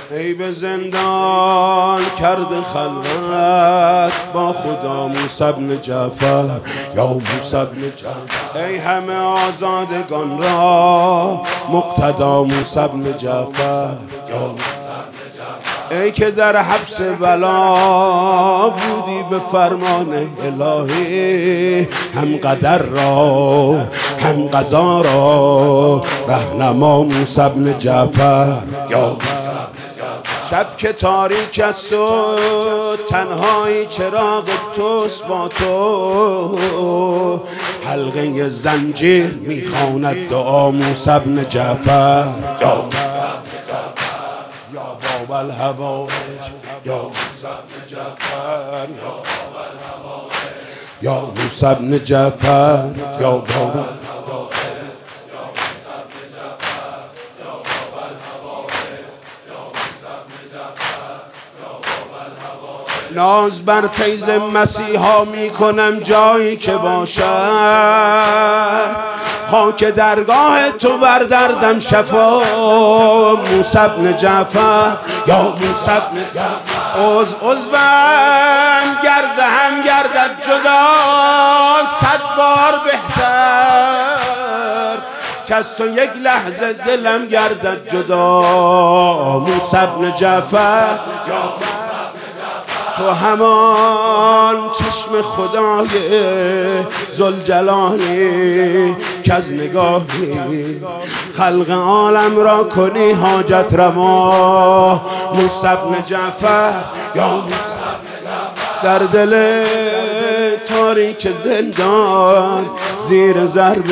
ای به زندان کرده خلوت با خدا موسی بن جعفر یا موسی بن جعفر. ای همه آزادگان را مقتدا موسی بن جعفر یا موسی بن جعفر. ای که در حبس بلا بودی به فرمان الهی، هم قدر را هم قضا را رهنما موسی بن جعفر یا موسی. شب که تاریک است و تنهایی چراغ توست با تو، حلقه زنجیر میخواند دعا موسی بن جعفر یا موسی بن جعفر. یا باب الهوایج یا موسی بن جعفر یا موسی بن جعفر یا باب ناز بر فیض مسیحا می کنم جایی که باشد، خاک درگاه تو بردردم شفا موسی بن جعفر یا موسی بن جعفر. عضوم گر هم گردد جدا 100 بار بهتر، که از تو یک لحظه دلم گردد جدا موسی بن جعفر یا تو همان چشم خدای ذوالجلالی که از نگاهی خلق عالم را کنی حاجت روا موسی بن جعفر یا موسی بن جعفر. در دل تاریک زندان زیر ضرب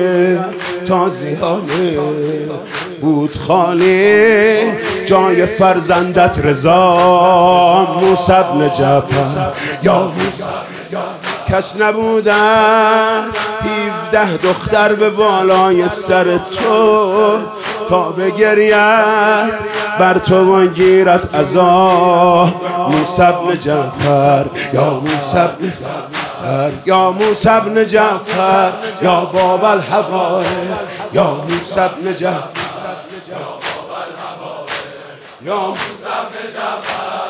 تازیانه بود خالی جای فرزندت رضا موسی بن جعفر یا موسی. کس نبودن 17 دختر به بالای سر تو تا بگرید بر تو و گیرت عزا موسی بن جعفر یا موسی بن جعفر یا موسی بن جعفر یا باب الهوایج یا موسی بن جعفر یا موسی بن جعفر.